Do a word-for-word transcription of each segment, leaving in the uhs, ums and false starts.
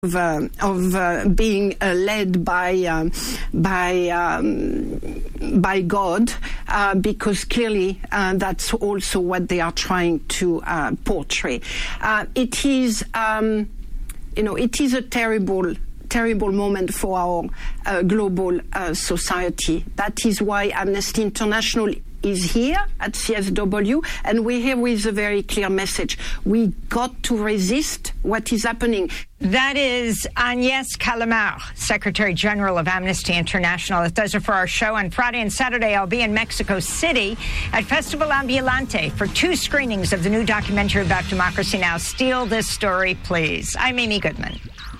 of, uh, of uh, being uh, led by um, by um, by God, uh, because clearly uh, that's also what they are trying to uh, portray. Uh, it is, um, you know, it is a terrible. terrible moment for our uh, global uh, society. That is why Amnesty International is here at C S W, and we're here with a very clear message. We got to resist what is happening. That is Agnès Callamard, Secretary General of Amnesty International. That does it for our show. On Friday and Saturday, I'll be in Mexico City at Festival Ambulante for two screenings of the new documentary about Democracy Now!, Steal This Story, Please. I'm Amy Goodman.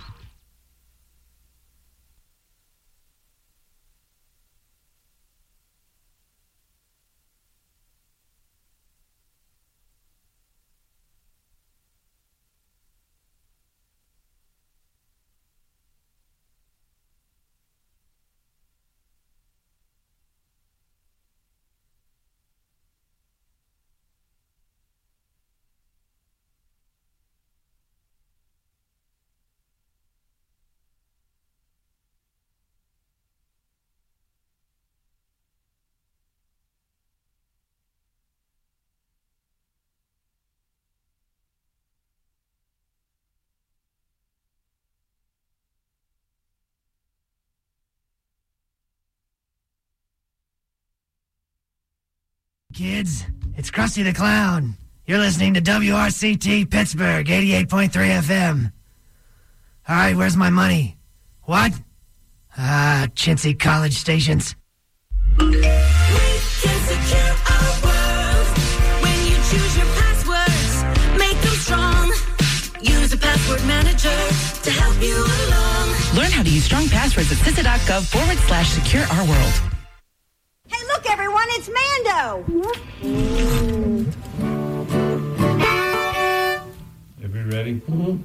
Kids, it's Krusty the Clown. You're listening to W R C T Pittsburgh, eighty-eight point three F M. All right, where's my money? What? Ah, chintzy college stations. We can secure our world when you choose your passwords. Make them strong. Use a password manager to help you along. Learn how to use strong passwords at C I S A dot gov forward slash secure our world. Hey, look, everyone, it's Mando. Are we ready? Mm-hmm.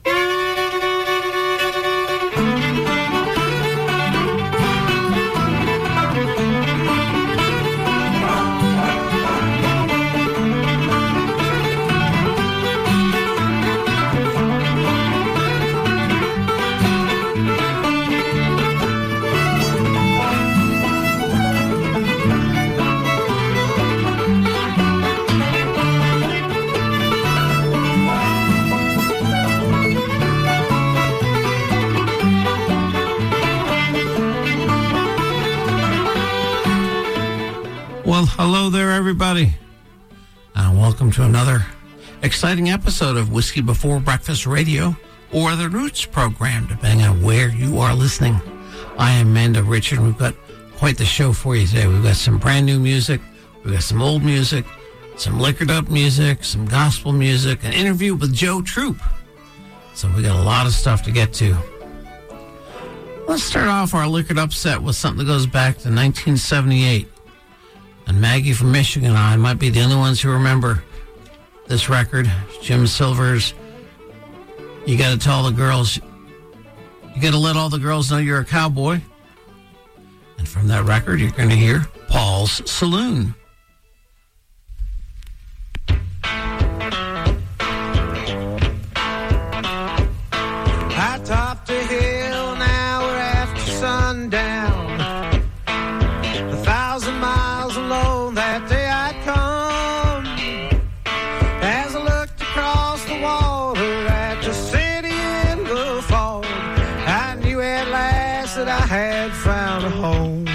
Well, hello there, everybody, and welcome to another exciting episode of Whiskey Before Breakfast Radio, or the Roots program, depending on where you are listening. I am Mando Richard. We've got quite the show for you today. We've got some brand new music, we've got some old music, some liquored up music, some gospel music, an interview with Joe Troop. So we got a lot of stuff to get to. Let's start off our liquored up set with something that goes back to nineteen seventy-eight. And Maggie from Michigan and I might be the only ones who remember this record. Jim Silver's You Gotta Tell the Girls, You Gotta Let All the Girls Know You're a Cowboy. And from that record, you're going to hear Paul's Saloon. I topped a hill an hour after sundown. A thousand miles alone that day I'd come. As I looked across the water at the city in the fog, I knew at last that I had found a home.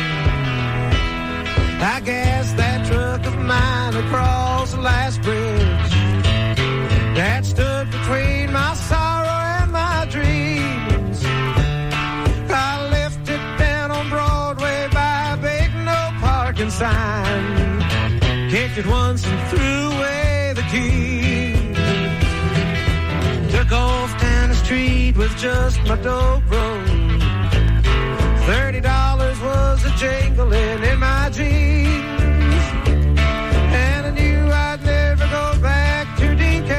I guessed that truck of mine across the last bridge that stood between my sorrow and my dreams. I lifted down on Broadway by a big no parking sign, kicked it once and threw away the key. Took off down the street with just my dope roll. Thirty dollars was a jingling in my jeans, and I knew I'd never go back to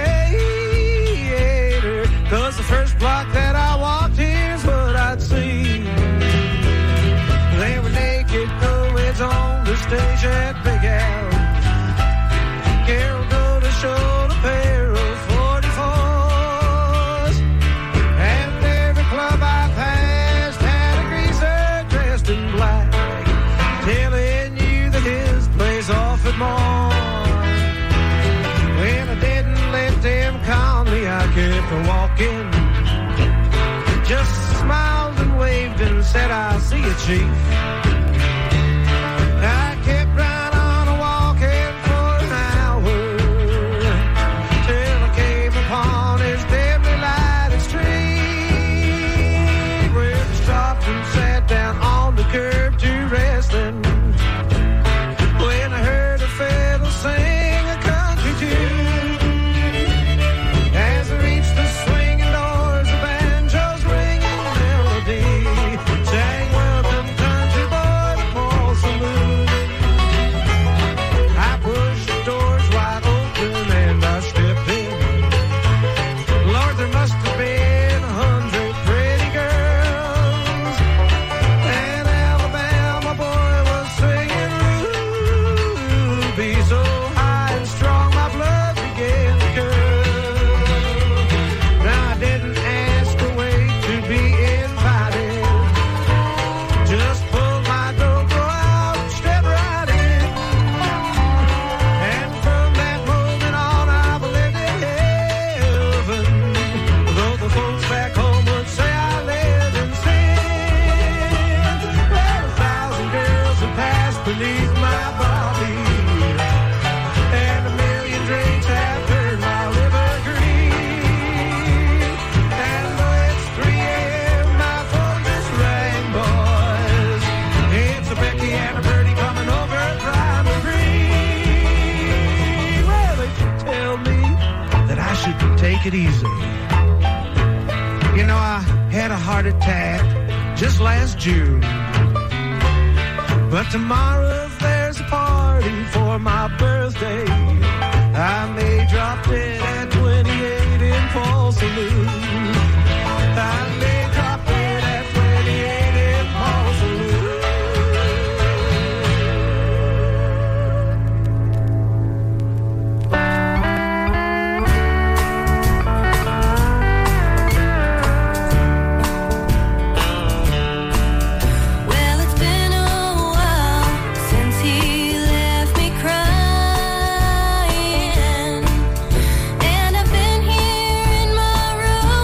Decatur, 'cause the first block that I walked here's what I'd see. They were naked co-eds on the stage at Big Al. Carol go to show the pair of forty-fours, and every chief. I kept right on a walking for an hour till I came upon his dimly lighted street, where he stopped and sat down on the curb to rest. And when I heard a fiddle sing a country tune, as I reached the swinging doors, the banjo's ringing melody sang, "Welcome, country boy, to Paul Saloon." I pushed the doors wide open and I stepped in. Lord, there must have been a hundred pretty girls, and Alabama boy was singing Ruby so high and strong my blood began to curl. Now I didn't ask or wait to be invited, just pulled my dobro out and stepped right in. And from that moment on I believed in heaven, though the folks back home would say I live in sin. Well, a thousand girls have passed beneath my body, and a million drinks have turned my liver green. And though it's three a.m., my phone just rang, boys. It's a Becky and a Birdie coming over Primer Green. Well, they tell me that I should take it easy. You know, I had a heart attack just last June, but tomorrow if there's a party for my birthday, I may drop dead at twenty-eight in Paul Saloon. I may drop dead at twenty-eight in Paul Saloon. Well, it's been a while since he left me crying, and I've been here in my room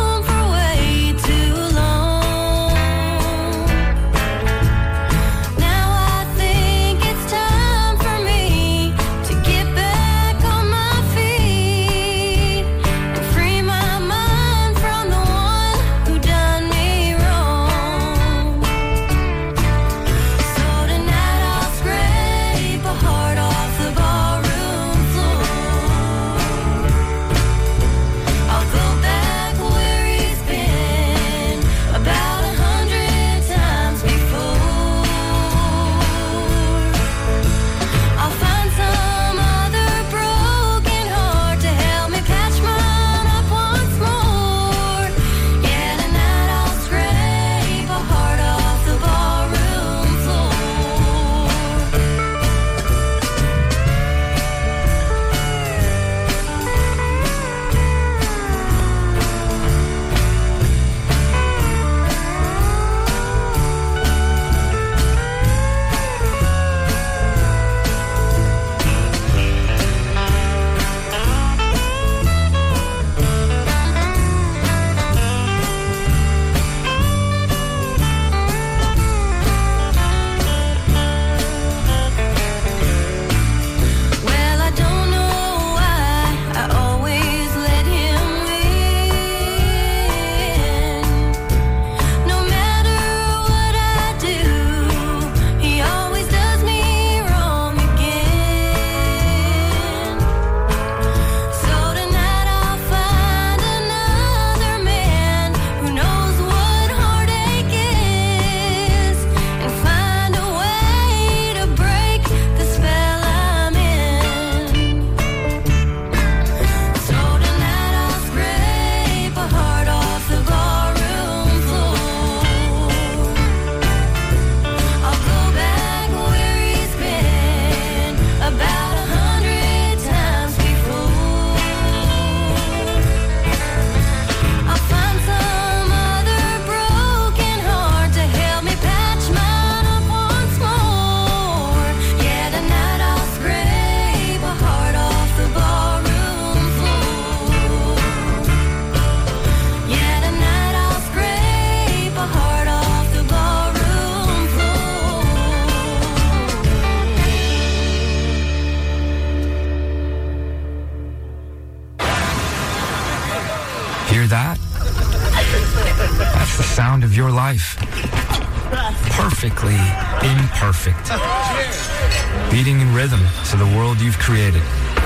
sound of your life. Perfectly imperfect. Beating in rhythm to the world you've created.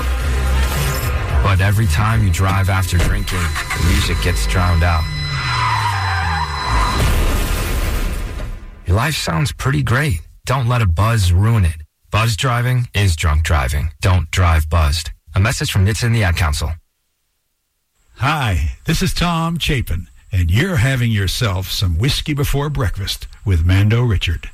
But every time you drive after drinking, the music gets drowned out. Your life sounds pretty great. Don't let a buzz ruin it. Buzz driving is drunk driving. Don't drive buzzed. A message from N H T S A and the Ad Council. Hi, this is Tom Chapin, and you're having yourself some whiskey before breakfast with Mando Richard.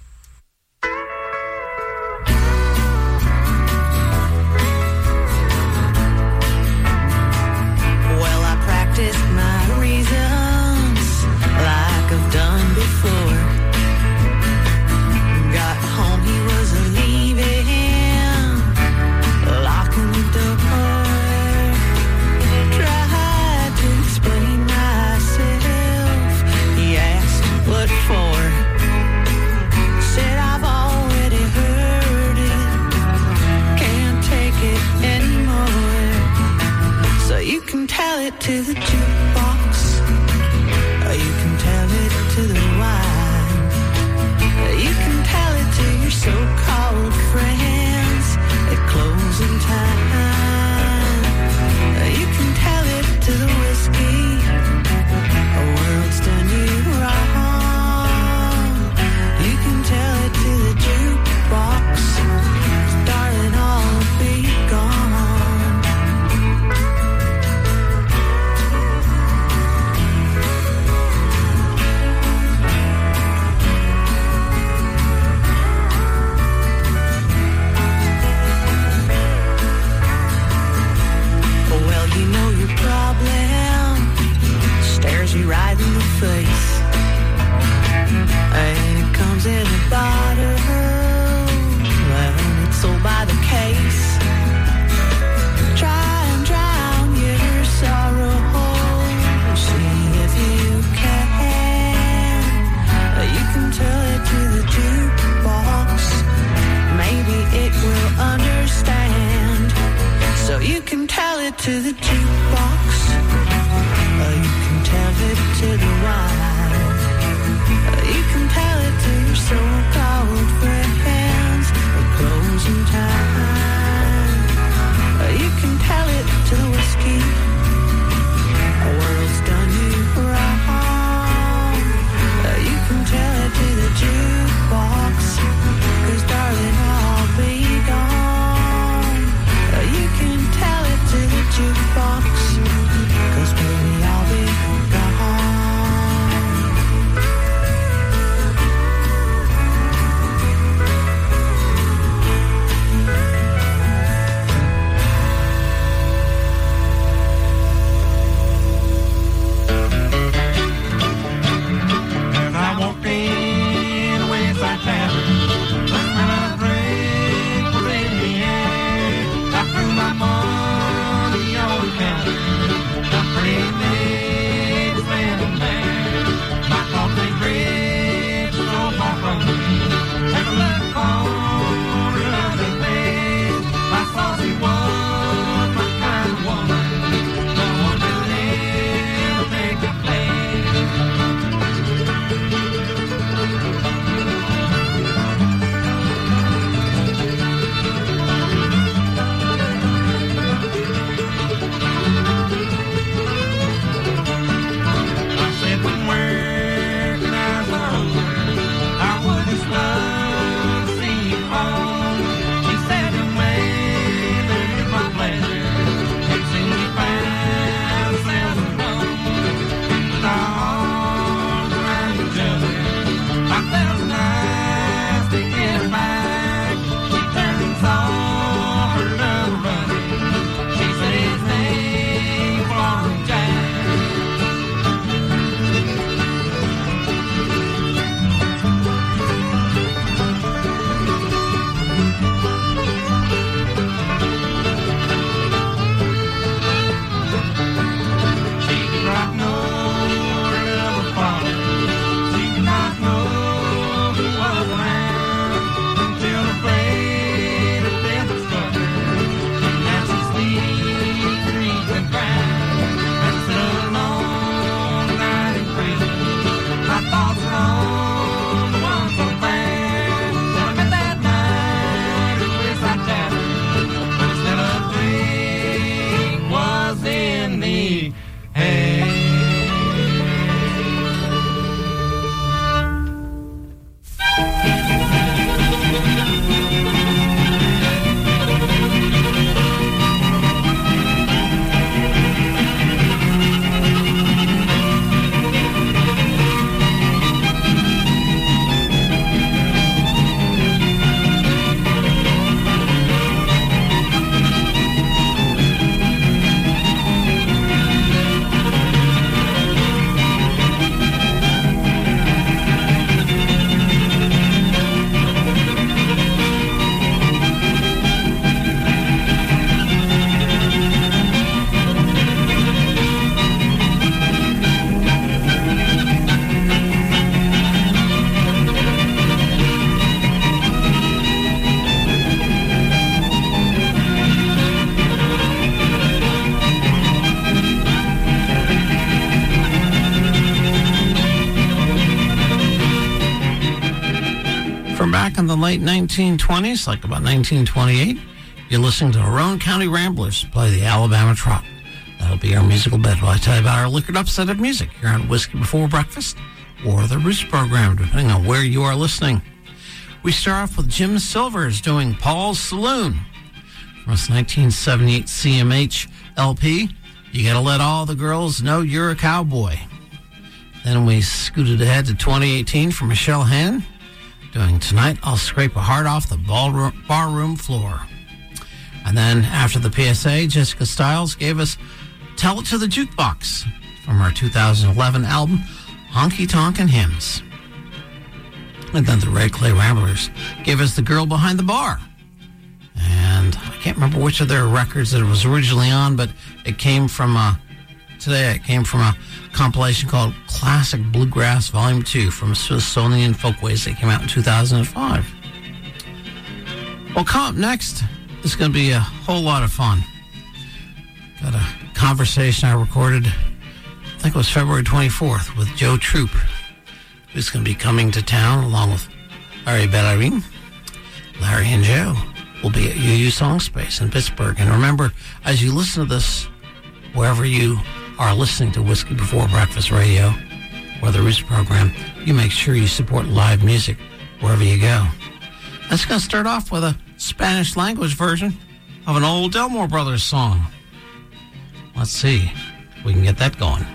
Well, I practiced my reasons like I've done before. Got home, he was leaving, locking the door. Tried to explain myself. He asked what for. Said I've already heard it. Can't take it anymore. So you can tell it to the jukebox, or you can tell it to the wine. You can tell it to your so-called friends at closing time. You can tell it to the whiskey, a world's done you wrong. You can tell it to the jukebox, 'cause darling, I'll be gone. Well, you know your problem stares you right in the face, and it comes in a bottle, well, it's sold by the case. Try and drown your sorrow, see if you can. You can tell it to the jukebox, maybe it will understand. So you can tell it to the jukebox, or you can tell it to the wine. Or you can tell it to your so-called friends at closing time. Or you can tell it to the whiskey, a world's done you wrong. Or you can tell it to the jukebox, 'cause darling, I'll be gone. You can tell it to the jukebox, From back in the late nineteen twenties, like about nineteen twenty-eight, you're listening to the Roane County Ramblers play the Alabama Trot. That'll be our musical bed while I tell you about our liquored up set of music here on Whiskey Before Breakfast or the Roots program, depending on where you are listening. We start off with Jim Silvers doing Paul's Saloon from his nineteen seventy-eight C M H L P. You Gotta Let All the Girls Know You're a Cowboy. Then we scooted ahead to twenty eighteen for Michelle Hannon doing Tonight I'll Scrape a Heart Off the Ballroom, Barroom Floor. And then after the P S A, Jessica Stiles gave us Tell It to the Jukebox from her two thousand eleven album Honky Tonkin' Hymns. And then the Red Clay Ramblers gave us The Girl Behind the Bar. And I can't remember which of their records that it was originally on, but it came from a, today it came from a compilation called Classic Bluegrass Volume two from Smithsonian Folkways that came out in two thousand five. Well, coming up next is going to be a whole lot of fun. Got a conversation I recorded, I think it was February twenty-fourth, with Joe Troop, who's going to be coming to town along with Larry Bellarine. Larry and Joe will be at U U Song Space in Pittsburgh. And remember, as you listen to this, wherever you are listening to Whiskey Before Breakfast Radio or the Roots program, you make sure you support live music wherever you go. That's going to start off with a Spanish language version of an old Delmore Brothers song. Let's see if we can get that going.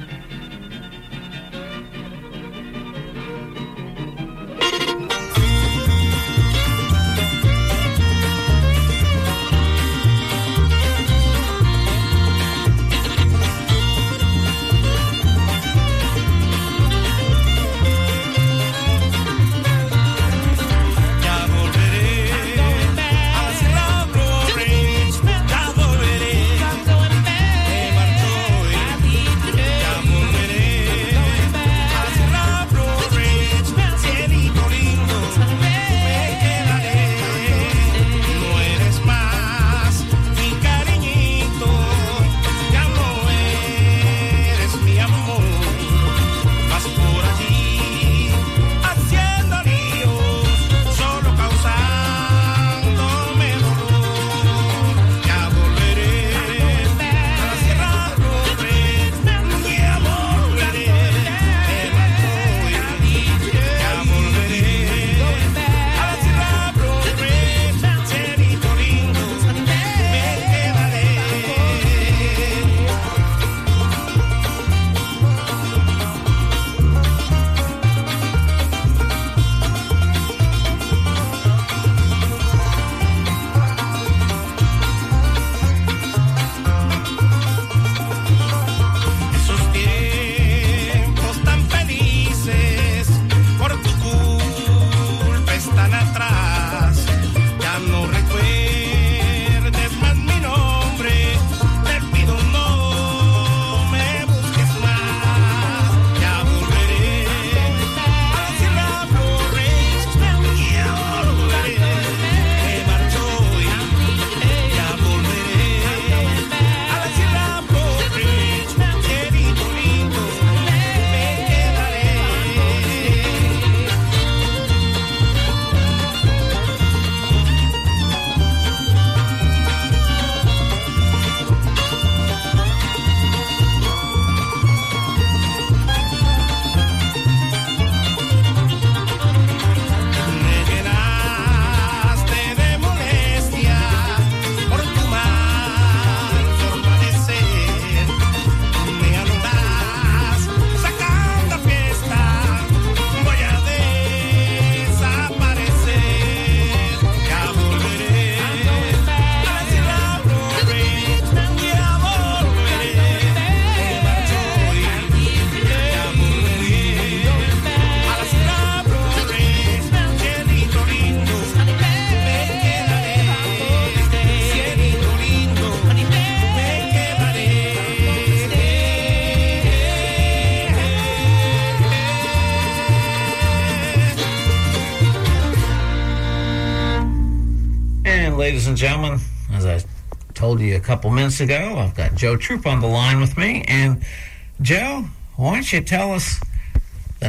Ladies and gentlemen, as I told you a couple minutes ago, I've got Joe Troop on the line with me. And Joe, why don't you tell us the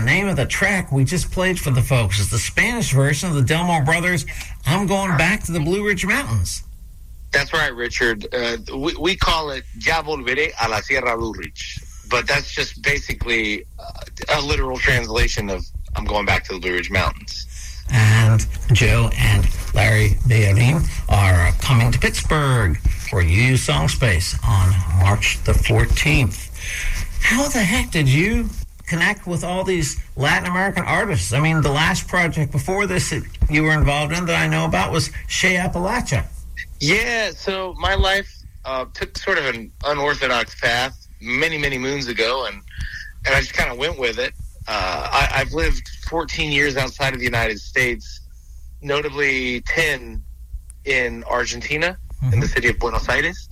name of the track we just played for the folks. It's the Spanish version of the Delmore Brothers, I'm Going Back to the Blue Ridge Mountains. That's right, Richard. Uh, we, we call it Ya Volveré a la Sierra Blue Ridge. But that's just basically uh, a literal translation of I'm Going Back to the Blue Ridge Mountains. And Joe and Larry Bayorin are coming to Pittsburgh for U U Song Space on March the fourteenth. How the heck did you connect with all these Latin American artists? I mean, the last project before this that you were involved in that I know about was Shea Appalachia. Yeah, so my life uh, took sort of an unorthodox path many, many moons ago, and, and I just kind of went with it. Uh, I, I've lived fourteen years outside of the United States, notably ten in Argentina, mm-hmm. in the city of Buenos Aires.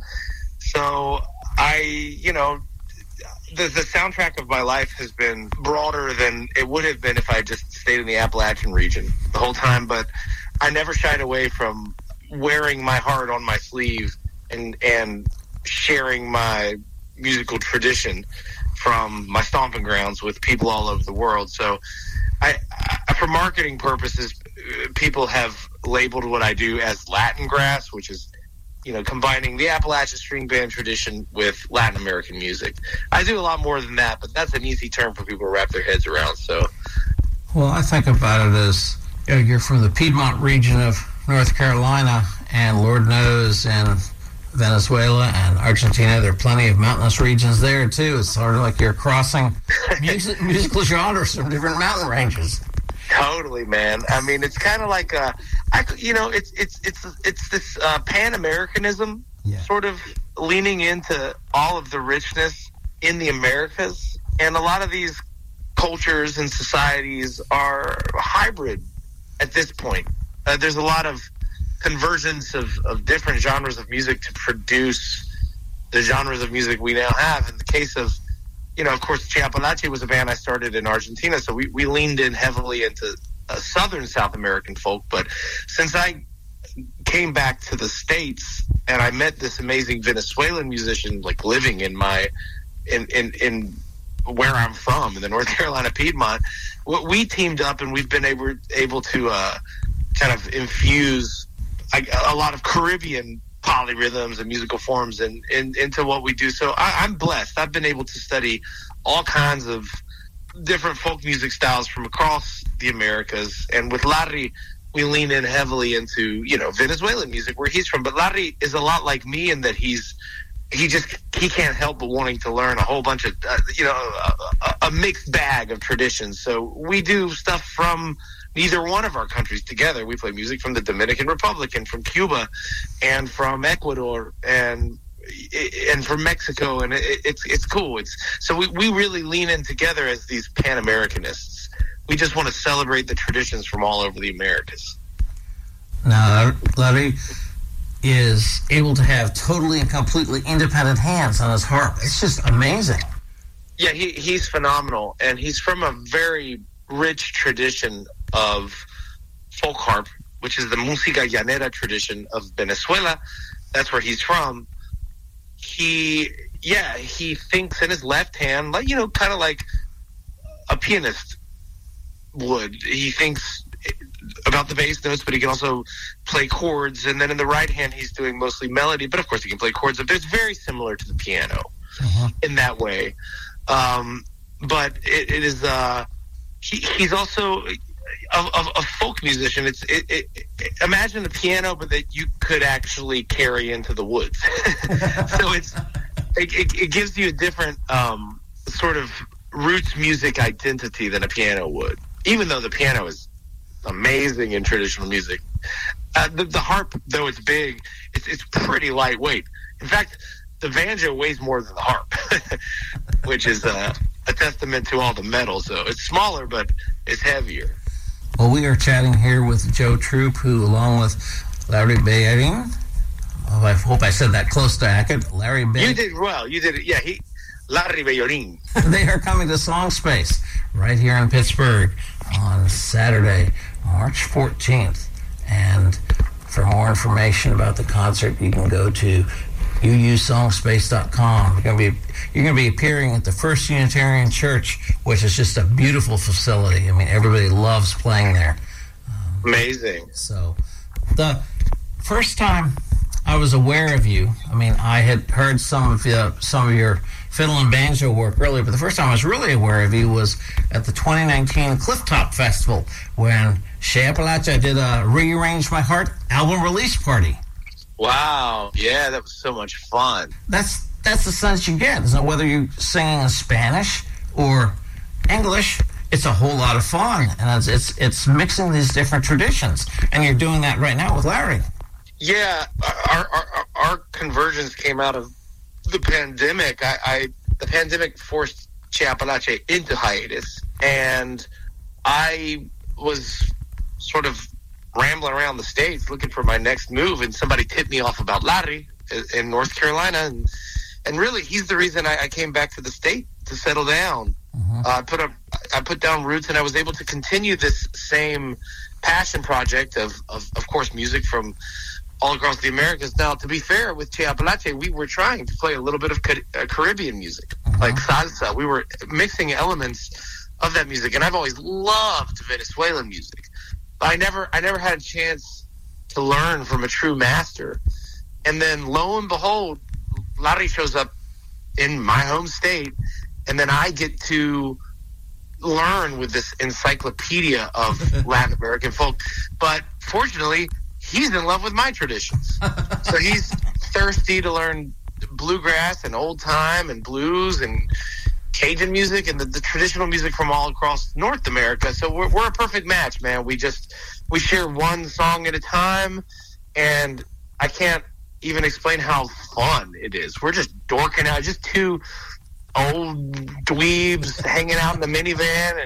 So I, you know, the, the soundtrack of my life has been broader than it would have been if I just stayed in the Appalachian region the whole time. But I never shied away from wearing my heart on my sleeve and and sharing my musical tradition from my stomping grounds with people all over the world. So I, I for marketing purposes, people have labeled what I do as Latin grass, which is, you know, combining the Appalachian string band tradition with Latin American music. I do a lot more than that, but that's an easy term for people to wrap their heads around. So, well, I think about it as, you know, you're from the Piedmont region of North Carolina, and Lord knows in Venezuela and Argentina, there are plenty of mountainous regions there too. It's sort of like you're crossing music, musical genres from different mountain ranges. Totally, man. I mean, it's kind of like a, I, you know, it's it's it's it's this uh, Pan-Americanism, yeah. sort of leaning into all of the richness in the Americas, and a lot of these cultures and societies are hybrid at this point. Uh, there's a lot of convergence of, of different genres of music to produce the genres of music we now have. In the case of, you know, of course, Shea Appalachia was a band I started in Argentina, so we, we leaned in heavily into uh, southern South American folk. But since I came back to the States and I met this amazing Venezuelan musician, like living in my, in, in, in where I'm from, in the North Carolina Piedmont, we teamed up and we've been able, able to uh, kind of infuse a, a lot of Caribbean polyrhythms and musical forms and in, in, into what we do. So I, I'm blessed. I've been able to study all kinds of different folk music styles from across the Americas. And with Larry, we lean in heavily into, you know, Venezuelan music where he's from. But Larry is a lot like me in that he's, he just, he can't help but wanting to learn a whole bunch of, uh, you know, a, a mixed bag of traditions. So we do stuff from neither one of our countries together. We play music from the Dominican Republic and from Cuba and from Ecuador and and from Mexico, and it, it's it's cool. It's so we, we really lean in together as these Pan-Americanists. We just want to celebrate the traditions from all over the Americas. Now, Larry is able to have totally and completely independent hands on his harp. It's just amazing. Yeah, he he's phenomenal, and he's from a very rich tradition of folk harp, which is the música llanera tradition of Venezuela. That's where he's from. He, yeah, he thinks in his left hand, like, you know, kind of like a pianist would. He thinks about the bass notes, but he can also play chords. And then in the right hand, he's doing mostly melody, but of course he can play chords. But it's very similar to the piano uh-huh. in that way. Um, but it, it is, uh, he, he's also a, a, a folk musician. It's it, it, it, imagine the piano, but that you could actually carry into the woods. So it's it, it, it gives you a different um, sort of roots music identity than a piano would. Even though the piano is amazing in traditional music, uh, the, the harp, though it's big, it's it's pretty lightweight. In fact, the banjo weighs more than the harp, which is uh, a testament to all the metal. So it's smaller, but it's heavier. Well, we are chatting here with Joe Troop, who, along with Larry Bayorin, oh, I hope I said that close to accurate. Larry Bayorin. You did well. You did it. Yeah, he, Larry Bayorin. They are coming to Song Space right here in Pittsburgh on Saturday, March fourteenth. And for more information about the concert, you can go to U U song space dot com. You're going to be you're going to be appearing at the First Unitarian Church, which is just a beautiful facility. I mean, everybody loves playing there. Amazing. So, the first time I was aware of you, I mean, I had heard some of uh, some of your fiddle and banjo work earlier, but the first time I was really aware of you was at the twenty nineteen Clifftop Festival when Shea Appalachia did a Rearrange My Heart album release party. Wow, yeah, that was so much fun. That's that's the sense you get, isn't it? Whether you're singing in Spanish or English, it's a whole lot of fun, and it's it's, it's mixing these different traditions, and you're doing that right now with Larry. Yeah, our our, our conversions came out of the pandemic. I, I the pandemic forced Shea Appalachia into hiatus, and I was sort of rambling around the States looking for my next move, and somebody tipped me off about Larry in North Carolina, and and really he's the reason I, I came back to the state to settle down. Mm-hmm. uh, I put up I put down roots, and I was able to continue this same passion project of of, of course music from all across the Americas. Now, to be fair, with Shea Appalachia, we were trying to play a little bit of Car- Caribbean music, mm-hmm. like salsa. We were mixing elements of that music, and I've always loved Venezuelan music. I never, I never had a chance to learn from a true master. And then, lo and behold, Larry shows up in my home state, and then I get to learn with this encyclopedia of Latin American folk. But fortunately, he's in love with my traditions. So he's thirsty to learn bluegrass and old time and blues and Cajun music and the, the traditional music from all across North America. So we're, we're a perfect match, man. We just, we share one song at a time, and I can't even explain how fun it is. We're just dorking out, just two old dweebs hanging out in the minivan,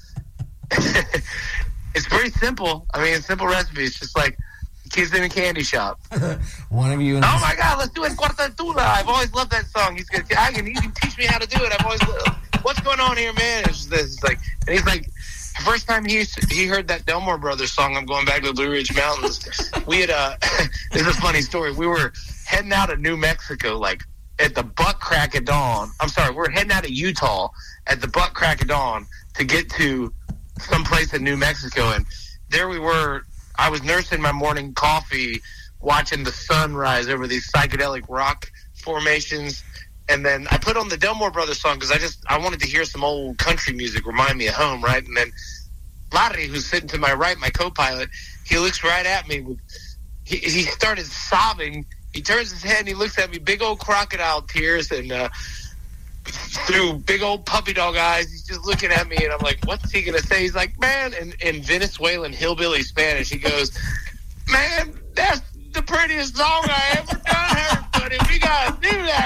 and it's very simple. I mean, it's simple recipe. It's just like kids in a candy shop. One of you. In oh my God, let's do it, Cuarta Tula. I've always loved that song. He's gonna, I can, he can teach me how to do it. I've always, what's going on here, man? It's this. It's like, and he's like, the first time he he heard that Delmore Brothers song, I'm going back to the Blue Ridge Mountains. We had uh, this is a funny story. We were heading out of New Mexico, like at the butt crack of dawn. I'm sorry, we we're heading out of Utah at the butt crack of dawn to get to someplace in New Mexico, and there we were. I was nursing my morning coffee, watching the sun rise over these psychedelic rock formations, and then I put on the Delmore Brothers song because I just I wanted to hear some old country music, remind me of home, right? And then Larry, who's sitting to my right, my co-pilot, he looks right at me. With, he, he started sobbing. He turns his head and he looks at me, big old crocodile tears, and uh, through big old puppy dog eyes, he's just looking at me, and I'm like, what's he going to say? He's like, man, in, in Venezuelan hillbilly Spanish, he goes, man, that's the prettiest song I ever done heard, buddy. We got to do that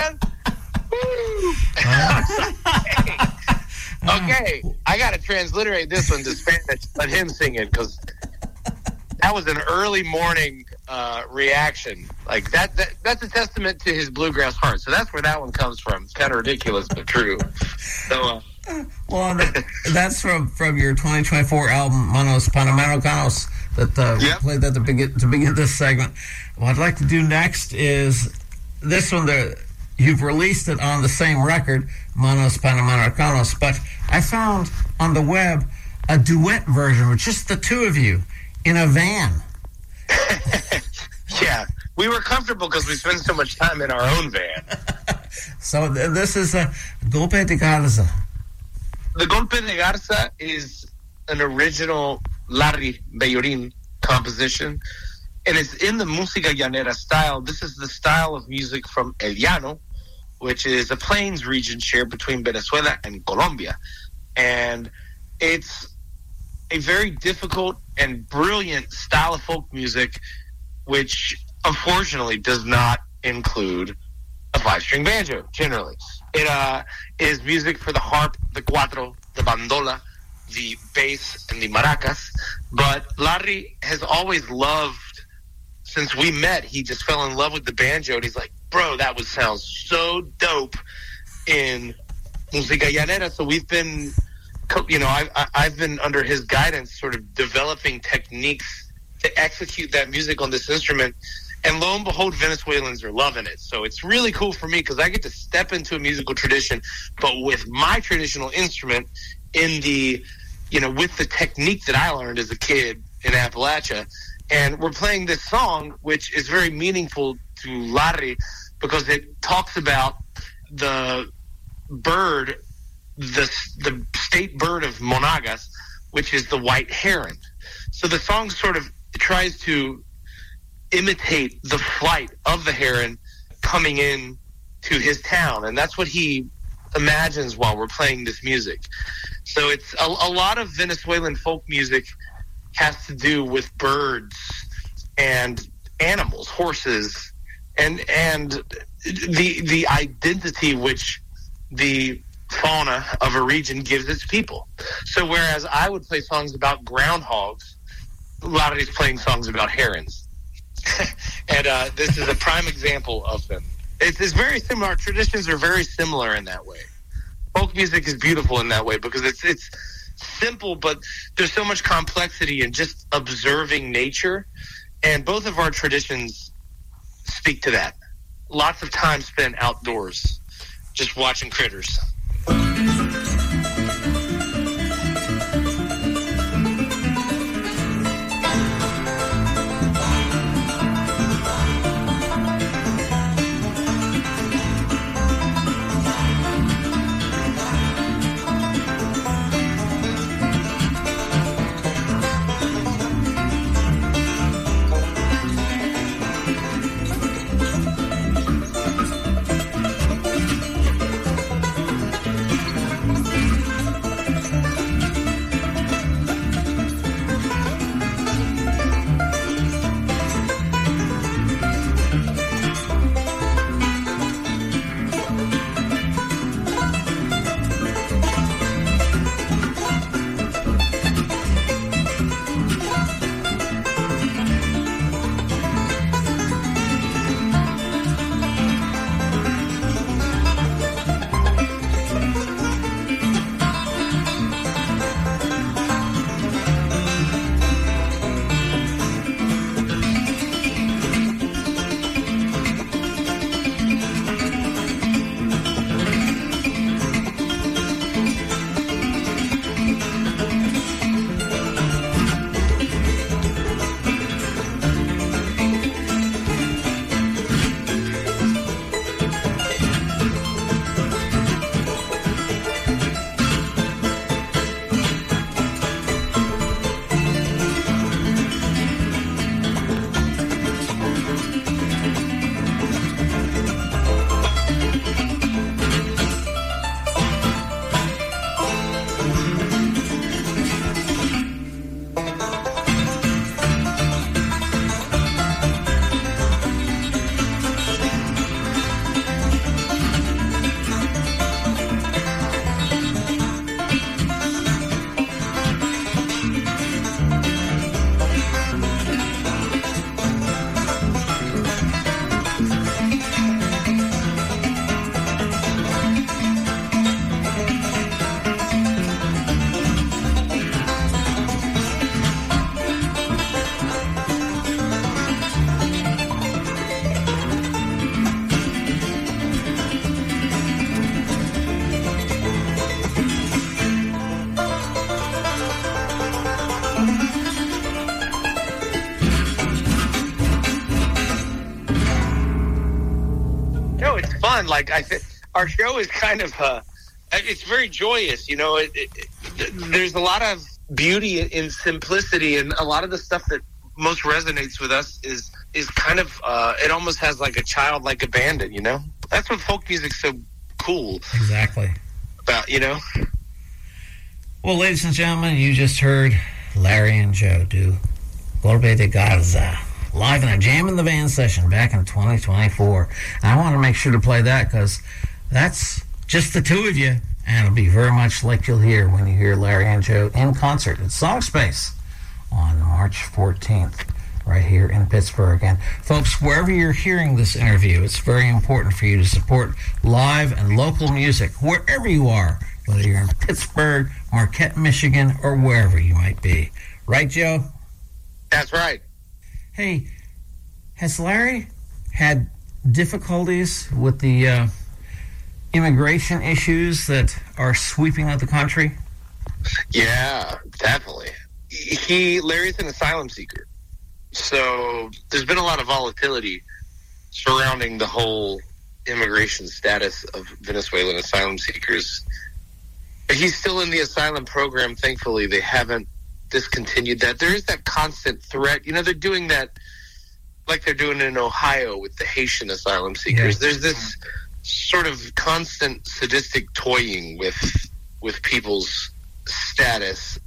one, man. Okay, I got to transliterate this one to Spanish, let him sing it, because that was an early morning uh, reaction. Like that, that, that's a testament to his bluegrass heart. So that's where that one comes from. It's kind of ridiculous, but true. So, uh, well, that's from, from your twenty twenty-four album, Manos Panamericanos, that uh, yep. we played that to begin, to begin this segment. What I'd like to do next is this one. That you've released it on the same record, Manos Panamericanos, but I found on the web a duet version with just the two of you in a van. Yeah, we were comfortable because we spend so much time in our own van. So th- this is a Golpe de Garza. The Golpe de Garza is an original Larry Bellorin composition, and it's in the música llanera style. This is the style of music from El Llano, which is a plains region shared between Venezuela and Colombia. And it's a very difficult and brilliant style of folk music, which unfortunately does not include a five-string banjo, generally. It uh, is music for the harp, the cuatro, the bandola, the bass, and the maracas. But Larry has always loved, since we met, he just fell in love with the banjo, and he's like, bro, that would sound so dope in música llanera. So we've been, you know, I've, I've been under his guidance sort of developing techniques to execute that music on this instrument. And lo and behold, Venezuelans are loving it. So it's really cool for me because I get to step into a musical tradition, but with my traditional instrument in the, you know, with the technique that I learned as a kid in Appalachia. And we're playing this song, which is very meaningful to Larry because it talks about the bird, the the state bird of Monagas, which is the white heron. So the song sort of tries to imitate the flight of the heron coming in to his town, and that's what he imagines while we're playing this music. So it's a, a lot of Venezuelan folk music has to do with birds and animals, horses, and and the the identity which the fauna of a region gives its people. So whereas I would play songs about groundhogs, Larry's playing songs about herons. and uh, this is a prime example of them. It's, it's very similar. Our traditions are very similar in that way. Folk music is beautiful in that way because it's it's simple, but there's so much complexity in just observing nature. And both of our traditions speak to that. Lots of time spent outdoors, just watching critters. Like I think our show is kind of uh, it's very joyous, you know. It, it, it, there's a lot of beauty in simplicity, and a lot of the stuff that most resonates with us is is kind of uh, it almost has like a childlike abandon, you know. That's what folk music's so cool. Exactly. About, you know. Well, ladies and gentlemen, you just heard Larry and Joe do Golpe de Garza live in a Jam in the Van session back in twenty twenty-four. And I want to make sure to play that because that's just the two of you, and it'll be very much like you'll hear when you hear Larry and Joe in concert at Song Space on March fourteenth right here in Pittsburgh. And folks, wherever you're hearing this interview, it's very important for you to support live and local music wherever you are, whether you're in Pittsburgh, Marquette, Michigan, or wherever you might be. Right, Joe? That's right. Hey, Has Larry had difficulties with the uh, immigration issues that are sweeping out the country? Yeah, definitely. He Larry's an asylum seeker, so there's been a lot of volatility surrounding the whole immigration status of Venezuelan asylum seekers. He's still in the asylum program. Thankfully, they haven't discontinued that. There is that constant threat. You know, they're doing that like they're doing in Ohio with the Haitian asylum seekers. Yeah. There's this sort of constant sadistic toying with with people's status.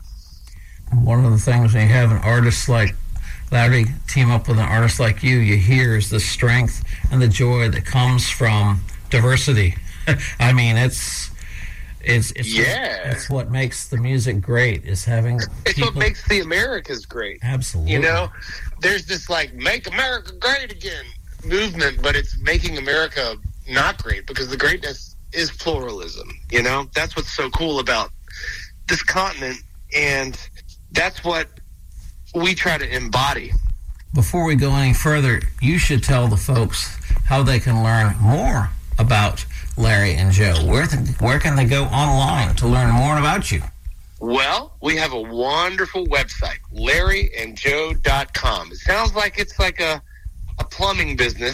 One of the things when you have an artist like Larry team up with an artist like you, you hear is the strength and the joy that comes from diversity. I mean, it's it's it's, yeah. what, it's what makes the music great, is having It's people... what makes the Americas great. Absolutely. You know, there's this like make America great again movement, but it's making America not great, because the greatness is pluralism. You know, that's what's so cool about this continent, and that's what we try to embody. Before we go any further, you should tell the folks how they can learn more about Larry and Joe. Where th- where can they go online to learn more about you? Well, we have a wonderful website, larry and joe dot com. It sounds like it's like a a plumbing business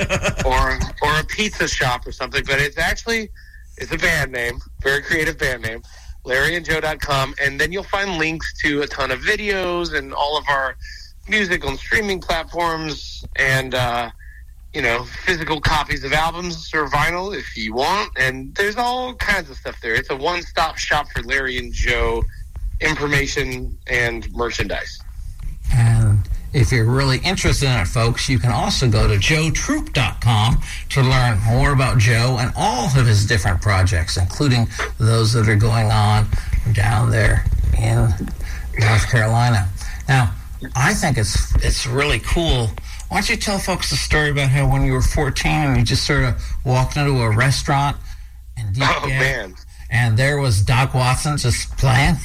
or or a pizza shop or something, but it's actually it's a band name, very creative band name, larry and joe dot com, and then you'll find links to a ton of videos and all of our music on streaming platforms, and uh, you know, physical copies of albums or vinyl if you want, and there's all kinds of stuff there. It's a one-stop shop for Larry and Joe information and merchandise. And if you're really interested in it, folks, you can also go to joe troop dot com to learn more about Joe and all of his different projects, including those that are going on down there in North Carolina. Now, I think it's it's really cool. Why don't you tell folks the story about how when you were fourteen and you just sort of walked into a restaurant and oh man, and there was Doc Watson just playing?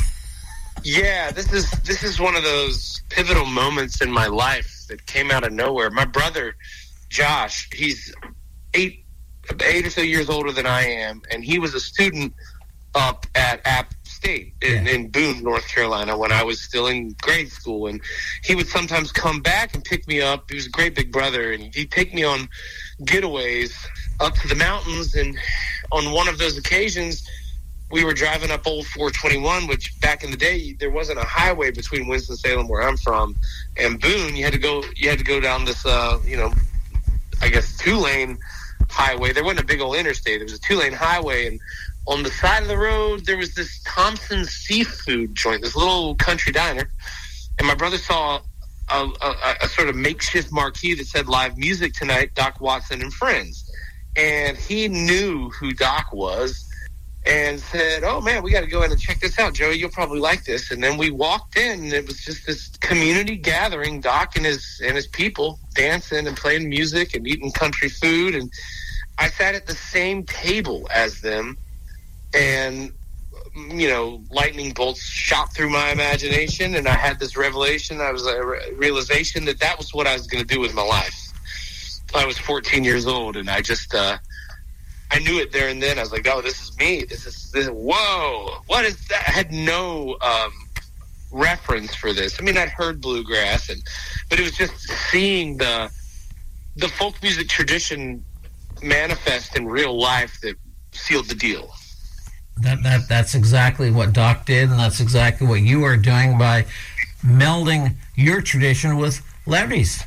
Yeah, this is this is one of those pivotal moments in my life that came out of nowhere. My brother, Josh, he's eight eight or so years older than I am, and he was a student up at App State in, yeah. in Boone, North Carolina, when I was still in grade school. And he would sometimes come back and pick me up. He was a great big brother, and he'd take me on getaways up to the mountains. And on one of those occasions, we were driving up Old four twenty-one, which back in the day, there wasn't a highway between Winston-Salem, where I'm from, and Boone. You had to go, you had to go down this, uh, you know, I guess two-lane highway. There wasn't a big old interstate. There was a two-lane highway, and on the side of the road, there was this Thompson's seafood joint, this little country diner. And my brother saw a, a, a sort of makeshift marquee that said live music tonight, Doc Watson and Friends. And he knew who Doc was and said, oh, man, we got to go in and check this out, Joey. You'll probably like this. And then we walked in, and it was just this community gathering, Doc and his and his people dancing and playing music and eating country food. And I sat at the same table as them. And, you know, lightning bolts shot through my imagination, and I had this revelation. I was a re- realization that that was what I was going to do with my life. I was fourteen years old, and I just, uh, I knew it there and then. I was like, oh, this is me. This is, this, whoa, what is that? I had no um, reference for this. I mean, I'd heard bluegrass, and but it was just seeing the the folk music tradition manifest in real life that sealed the deal. That that that's exactly what Doc did, and that's exactly what you are doing by melding your tradition with Larry's.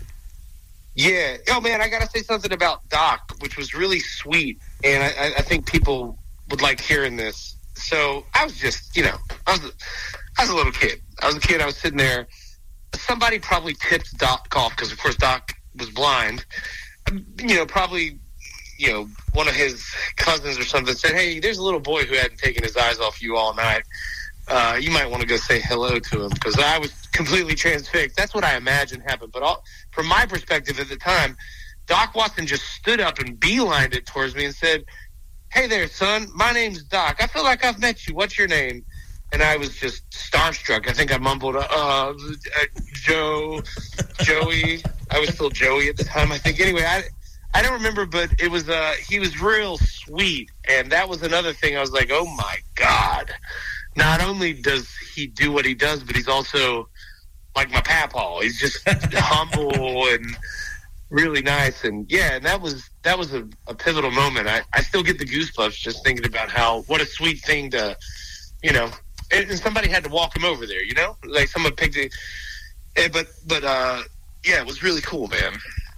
Yeah. Oh, man, I got to say something about Doc, which was really sweet, and I, I think people would like hearing this. So I was just, you know, I was, I was a little kid. I was a kid. I was sitting there. Somebody probably tipped Doc off because, of course, Doc was blind. You know, probably... you know, one of his cousins or something said, hey, there's a little boy who hadn't taken his eyes off you all night. Uh, you might want to go say hello to him, because I was completely transfixed. That's what I imagined happened. But all, from my perspective at the time, Doc Watson just stood up and beelined it towards me and said, hey there, son, my name's Doc. I feel like I've met you. What's your name? and I was just starstruck. I think I mumbled, uh, uh, Joe, Joey. I was still Joey at the time, I think. Anyway, I I don't remember, but it was uh, he was real sweet, and that was another thing. I was like, oh my God! Not only does he do what he does, but he's also like my papaw. He's just humble and really nice, and yeah, and that was that was a, a pivotal moment. I, I still get the goosebumps just thinking about how what a sweet thing to, you know. And, and somebody had to walk him over there, you know, like someone picked it. And, but but uh, yeah, it was really cool, man.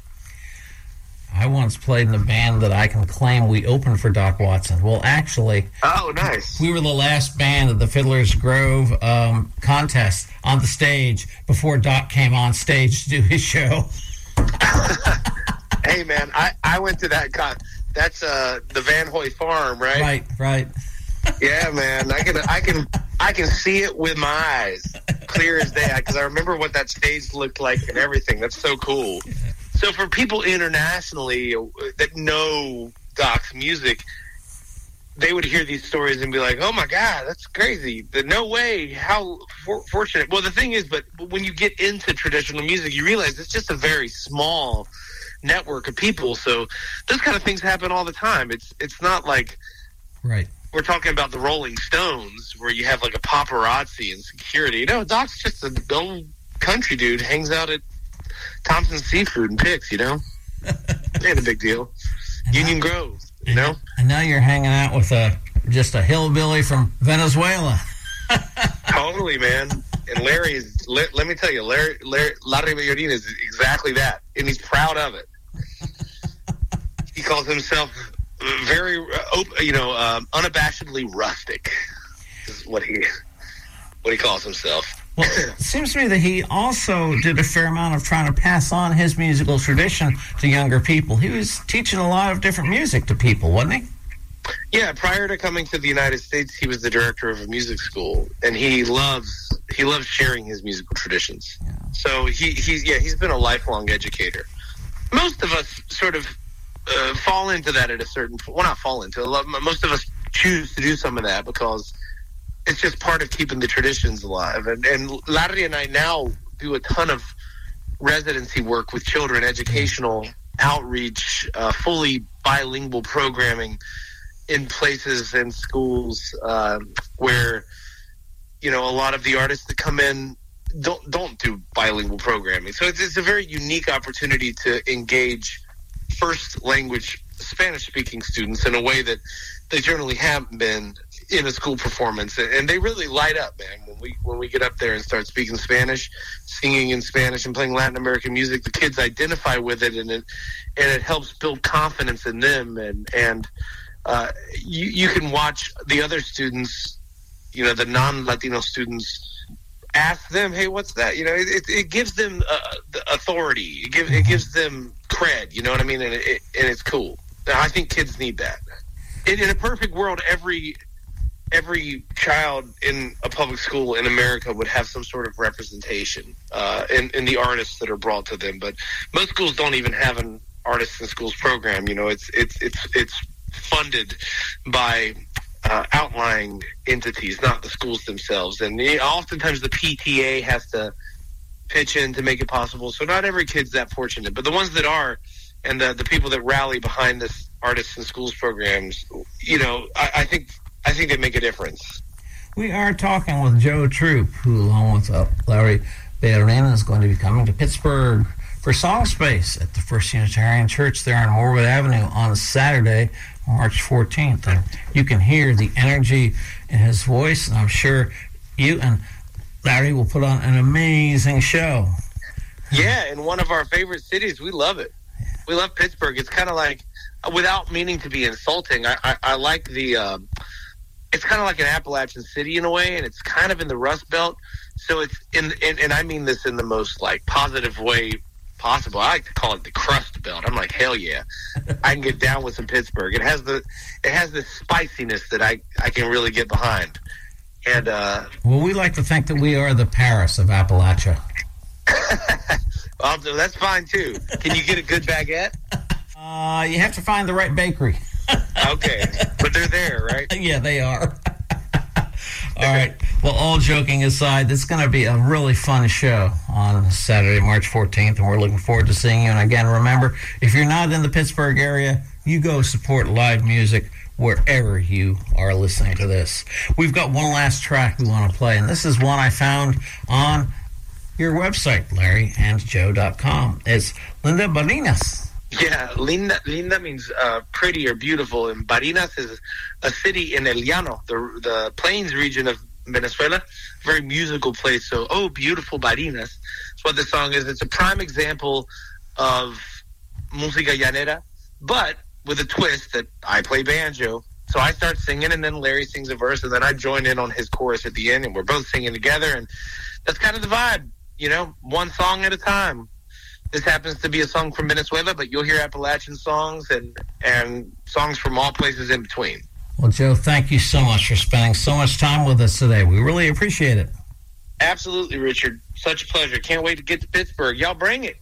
I once played in a band that I can claim we opened for Doc Watson. Well, actually, oh, nice. We were the last band at the Fiddler's Grove um, contest on the stage before Doc came on stage to do his show. Hey, man, I, I went to that con. That's uh, the Van Hoy Farm, right? Right, right. Yeah, man, I can I can I can see it with my eyes, clear as day, because I remember what that stage looked like and everything. That's so cool. So for people internationally that know Doc's music, they would hear these stories and be like, "Oh my God, that's crazy! No way! How for- fortunate!" Well, the thing is, but when you get into traditional music, you realize it's just a very small network of people. So those kind of things happen all the time. It's it's not like right. We're talking about the Rolling Stones, where you have like a paparazzi and security. You know, Doc's just a old country dude, hangs out at Thompson's Seafood and Picks, you know? Ain't a big deal. And Union now, Grove, you know? And now you're hanging out with a just a hillbilly from Venezuela. Totally, man. And Larry is, let, let me tell you, Larry, Larry, Larry Mayorin is exactly that. And he's proud of it. He calls himself very, uh, you know, um, unabashedly rustic is what he, what he calls himself. Well, it seems to me that he also did a fair amount of trying to pass on his musical tradition to younger people. He was teaching a lot of different music to people, wasn't he? Yeah, prior to coming to the United States, he was the director of a music school, and he loves he loves sharing his musical traditions. Yeah. So he he's yeah he's been a lifelong educator. Most of us sort of uh, fall into that at a certain well not fall into a lot, most of us choose to do some of that because it's just part of keeping the traditions alive. And, and Larry and I now do a ton of residency work with children, educational outreach, uh, fully bilingual programming in places and schools uh, where, you know, a lot of the artists that come in don't don't do bilingual programming. So it's, it's a very unique opportunity to engage first language Spanish-speaking students in a way that they generally haven't been in a school performance, and they really light up, man. When we when we get up there and start speaking Spanish, singing in Spanish, and playing Latin American music, the kids identify with it, and it and it helps build confidence in them. And and uh, you you can watch the other students, you know, the non-Latino students, ask them, "Hey, what's that?" You know, it it gives them uh, the authority. It gives it gives them cred. You know what I mean? And it, and it's cool. I think kids need that. In, in a perfect world, every every child in a public school in America would have some sort of representation uh, in, in the artists that are brought to them. But most schools don't even have an artists in schools program. You know, it's it's it's it's funded by uh, outlying entities, not the schools themselves. And you know, oftentimes the P T A has to pitch in to make it possible. So not every kid's that fortunate. But the ones that are, and the the people that rally behind this artists in schools programs, you know, I, I think. I think they make a difference. We are talking with Joe Troop, who, along with uh, Larry Mayorin, is going to be coming to Pittsburgh for Song Space at the First Unitarian Church there on Horwood Avenue on Saturday, March fourteenth. And you can hear the energy in his voice, and I'm sure you and Larry will put on an amazing show. Yeah, in one of our favorite cities. We love it. Yeah. We love Pittsburgh. It's kind of like, without meaning to be insulting, I, I, I like the... Um, it's kind of like an Appalachian city in a way, and it's kind of in the Rust Belt. So it's in, in, and I mean this in the most like positive way possible. I like to call it the Crust Belt. I'm like, hell yeah, I can get down with some Pittsburgh. It has the, it has this spiciness that I, I can really get behind. And uh, well, we like to think that we are the Paris of Appalachia. Well, that's fine too. Can you get a good baguette? Uh, you have to find the right bakery. Okay, but they're there, right? Yeah, they are. All right. Well, all joking aside, it's going to be a really fun show on Saturday, March fourteenth, and we're looking forward to seeing you. And again, remember, if you're not in the Pittsburgh area, you go support live music wherever you are listening to this. We've got one last track we want to play, and this is one I found on your website, larry and joe dot com. It's Linda Barinas. Yeah, Linda, Linda means uh, pretty or beautiful, and Barinas is a city in El Llano, the the plains region of Venezuela. Very musical place. So, oh, beautiful Barinas. That's what this song is. It's a prime example of música llanera, but with a twist that I play banjo. So I start singing, and then Larry sings a verse, and then I join in on his chorus at the end, and we're both singing together, and that's kind of the vibe, you know, one song at a time. This happens to be a song from Venezuela, but you'll hear Appalachian songs and, and songs from all places in between. Well, Joe, thank you so much for spending so much time with us today. We really appreciate it. Absolutely, Richard. Such a pleasure. Can't wait to get to Pittsburgh. Y'all bring it.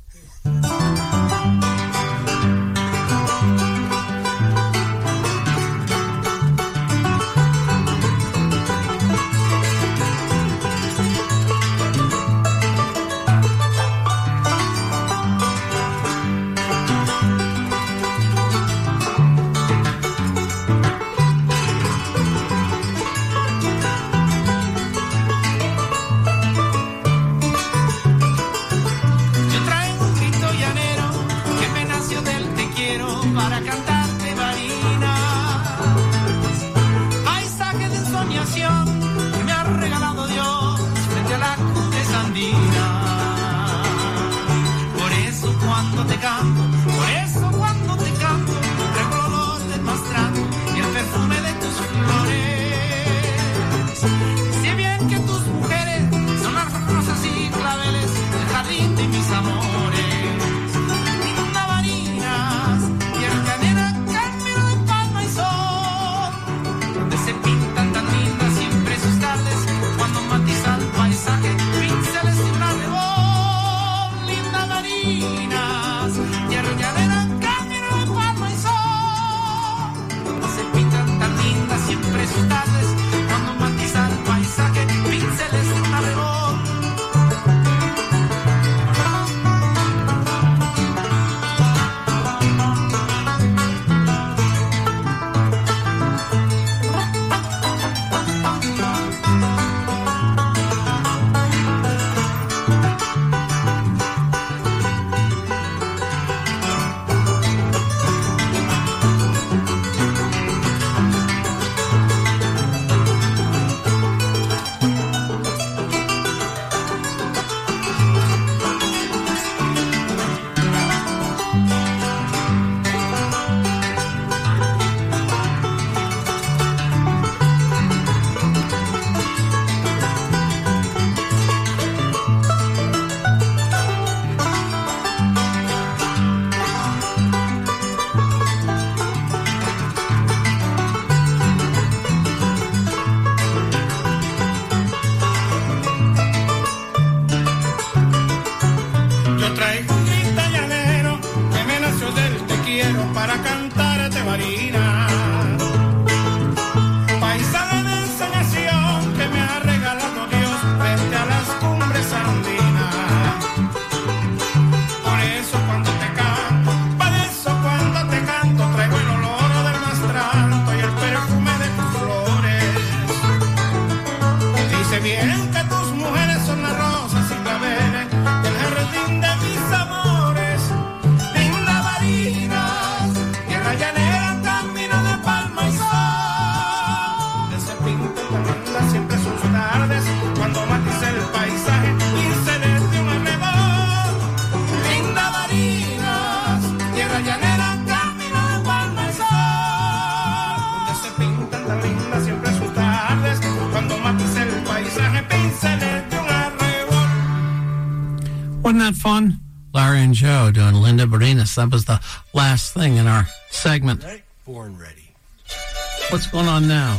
Wasn't that fun? Larry and Joe doing Linda Barinas. That was the last thing in our segment. Right? Born ready. What's going on now?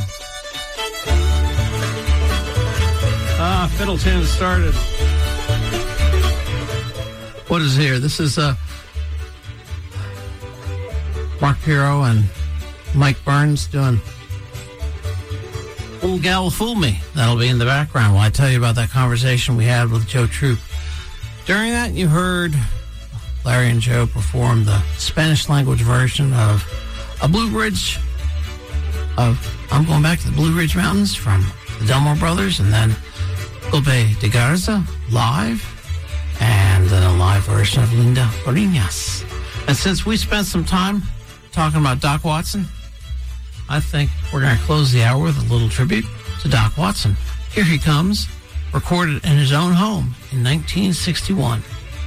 Ah, Fiddleton started. What is here? This is uh, Mark Pirro and Mike Burns doing Old Gal Fool Me. That'll be in the background while I tell you about that conversation we had with Joe Troop. During that, you heard Larry and Joe perform the Spanish language version of a Blue Ridge of I'm Going Back to the Blue Ridge Mountains from the Delmore Brothers, and then Golpe de Garza live, and then a live version of Linda Fariñas. And since we spent some time talking about Doc Watson, I think we're going to close the hour with a little tribute to Doc Watson. Here he comes, recorded in his own home in nineteen sixty-one.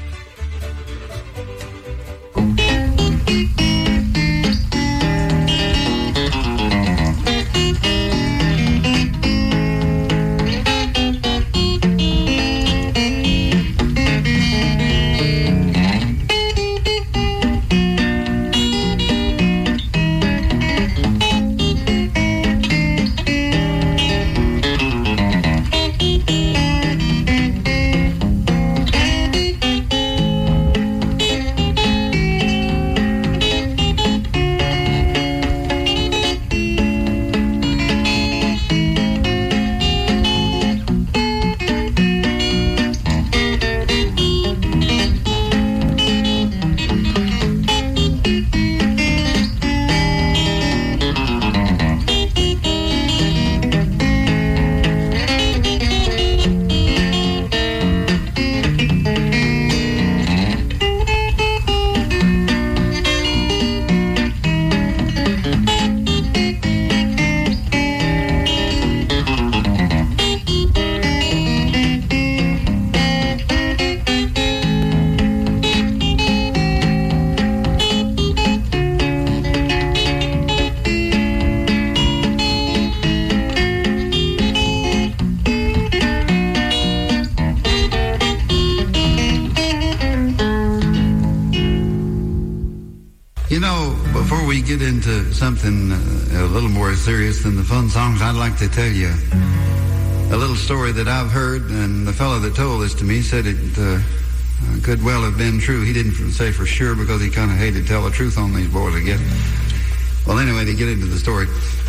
Something uh, a little more serious than the fun songs, I'd like to tell you a little story that I've heard, and the fellow that told this to me said it uh, could well have been true. He didn't say for sure because he kind of hated to tell the truth on these boys, I guess. Well, anyway, to get into the story,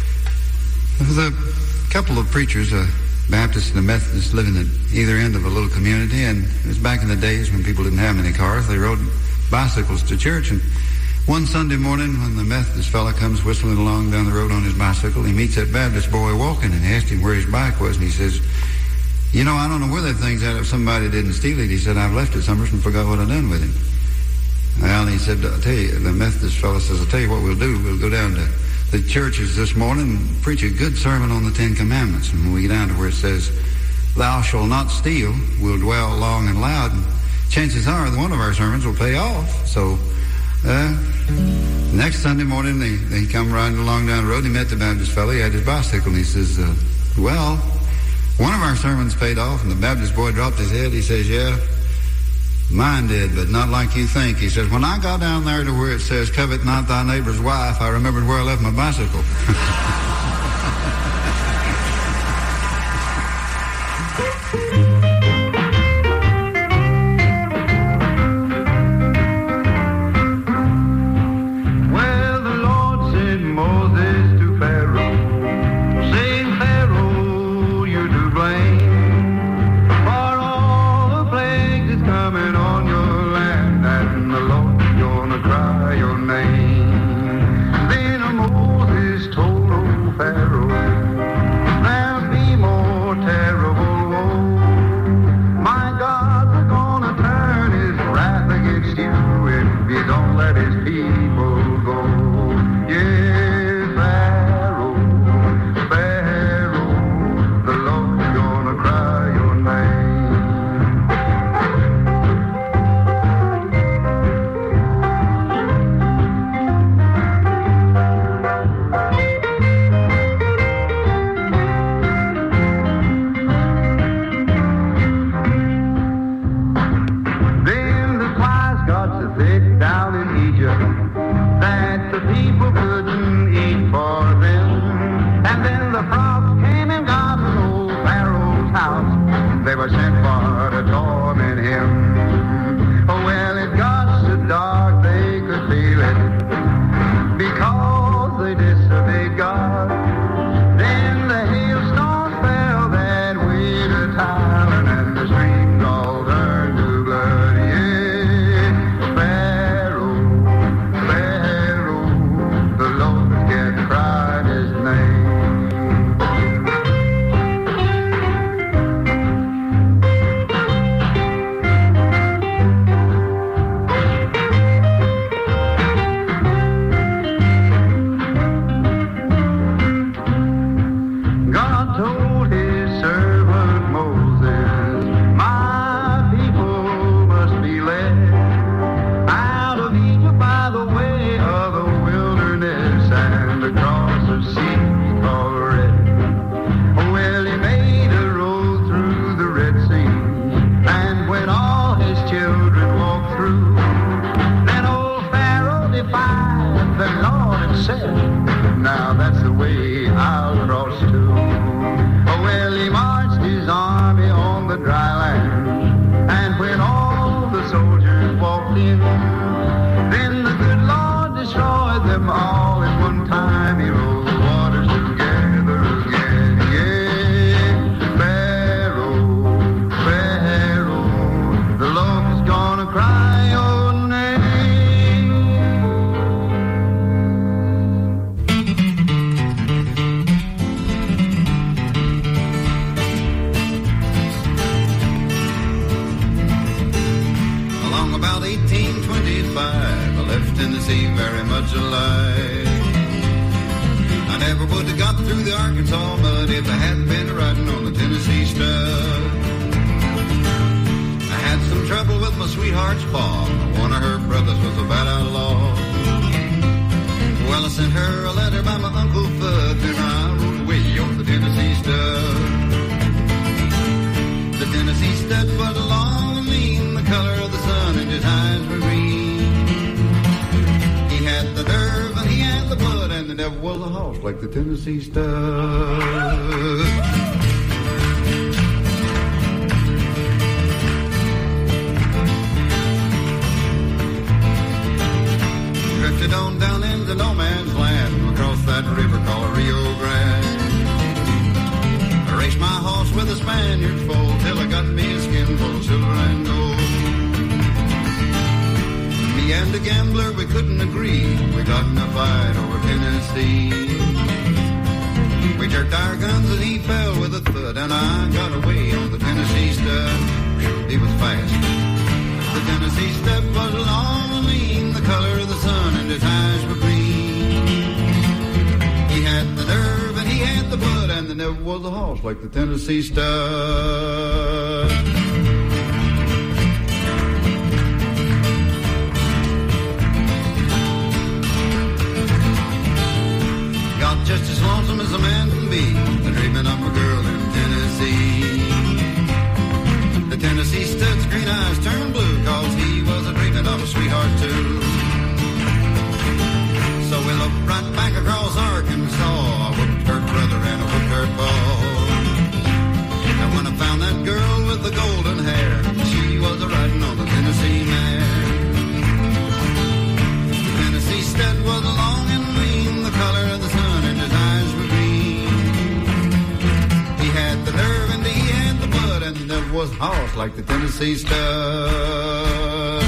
there was a couple of preachers, a Baptist and a Methodist, living at either end of a little community, and it was back in the days when people didn't have many cars. They rode bicycles to church, and one Sunday morning, when the Methodist fella comes whistling along down the road on his bicycle, he meets that Baptist boy walking and asked him where his bike was, and he says, you know, I don't know where that thing's at if somebody didn't steal it. He said, I've left it somewhere and forgot what I've done with it. Well, he said, I'll tell you, the Methodist fella says, I'll tell you what we'll do. We'll go down to the churches this morning and preach a good sermon on the Ten Commandments. And when we get down to where it says, thou shalt not steal, we'll dwell long and loud. And chances are that one of our sermons will pay off. So, uh, next Sunday morning, they, they come riding along down the road. He met the Baptist fellow. He had his bicycle, and he says, uh, well, one of our sermons paid off. And the Baptist boy dropped his head. He says, yeah, mine did, but not like you think. He says, when I got down there to where it says, covet not thy neighbor's wife, I remembered where I left my bicycle. Because they disobeyed God, then the hailstorm fifty-five, I left Tennessee very much alive. I never would have got through the Arkansas mud if I hadn't been riding on the Tennessee stud. I had some trouble with my sweetheart's pa. One of her brothers was a bad outlaw. Well, I sent her a letter by my Uncle Fudd, and I rode away on the Tennessee stud. The Tennessee stud was long and lean, the color of the sun, and his eyes were green. He had the nerve and he had the blood, and there never was a horse like the Tennessee stud. Drifted on down into no man's land, across that river called Rio Grande. I raced my horse with a Spaniard's foal till I got me a skin full of silver and gold. Me and the gambler, we couldn't agree. We got in a fight over Tennessee. We jerked our guns and he fell with a thud, and I got away on the Tennessee stud. He was fast. The Tennessee stud was long and lean, the color of the sun, and his eyes were green. He had the nerve and he had the blood, and there never was a horse like the Tennessee stud. Got just as lonesome as a man can be, dreaming of a girl in Tennessee. The Tennessee stud's green eyes turned blue, cause he was a dreaming of a sweetheart too. So we looked right back across Arkansas. I whipped her brother and I whipped her pa. And when I found that girl with the golden hair, she was a-riding on the Tennessee mare. The Tennessee stud was long and lean, the color of the sun, and his eyes were green. He had the nerve and he had the blood, and there was a horse like the Tennessee stud.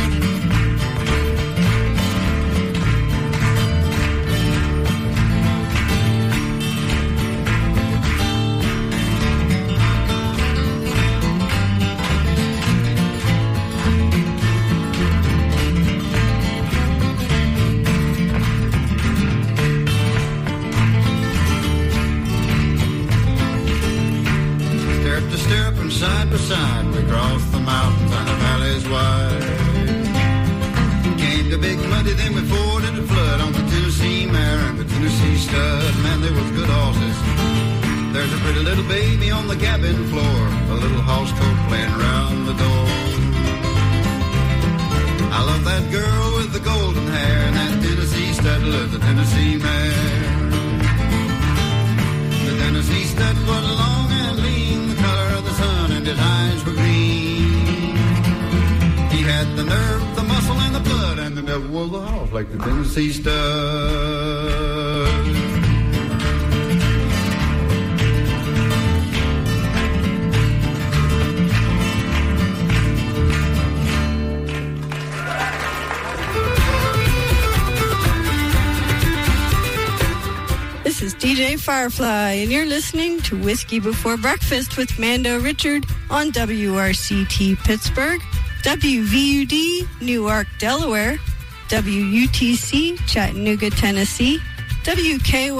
Side by side, we crossed the mountains and the valleys wide. Came to Big Muddy, then we forded the flood on the Tennessee mare and the Tennessee stud. Man, they was good horses. There's a pretty little baby on the cabin floor, a little house coat playing around the door. I love that girl with the golden hair, and that Tennessee stud loved the Tennessee mare. The Tennessee stud was long and lean, the color of the sun, and his eyes were green. He had the nerve, the muscle, and the blood, and there never was a horse like the Tennessee stud. This is D J Firefly, and you're listening to Whiskey Before Breakfast with Mando Richard on W R C T Pittsburgh, W V U D Newark, Delaware, W U T C Chattanooga, Tennessee, W K